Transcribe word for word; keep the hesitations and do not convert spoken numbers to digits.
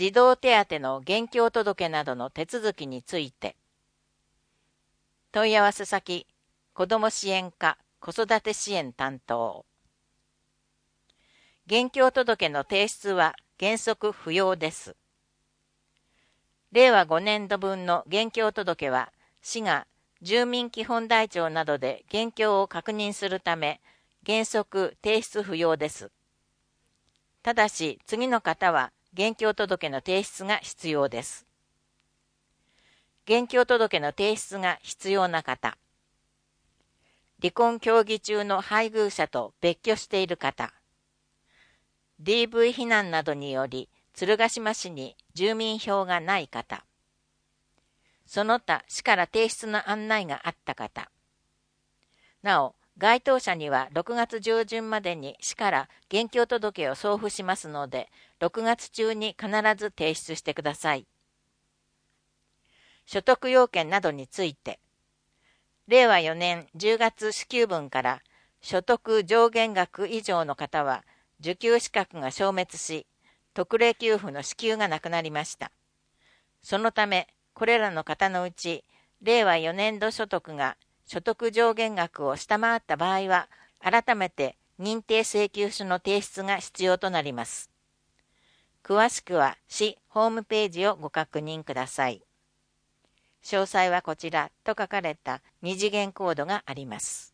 児童手当の現況届などの手続きについて。問い合わせ先、子ども支援課子育て支援担当。現況届の提出は原則不要です。れいわごねんどぶんの現況届は、市が住民基本台帳などで現況を確認するため、原則提出不要です。ただし、次の方は現況届の提出が必要です。現況届の提出が必要な方。離婚協議中の配偶者と別居している方。ディーブイ 避難などにより、鶴ヶ島市に住民票がない方。その他市から提出の案内があった方。なお、該当者にはろくがつじゅうじゅんまでに市から現況届を送付しますので、ろくがつ中に必ず提出してください。所得要件などについて、れいわよねんじゅうがつ支給分から所得上限額以上の方は受給資格が消滅し、特例給付の支給がなくなりました。そのため、これらの方のうち、れいわよねんど所得が所得上限額を下回った場合は、改めて認定請求書の提出が必要となります。詳しくは市ホームページをご確認ください。詳細はこちらと書かれた二次元コードがあります。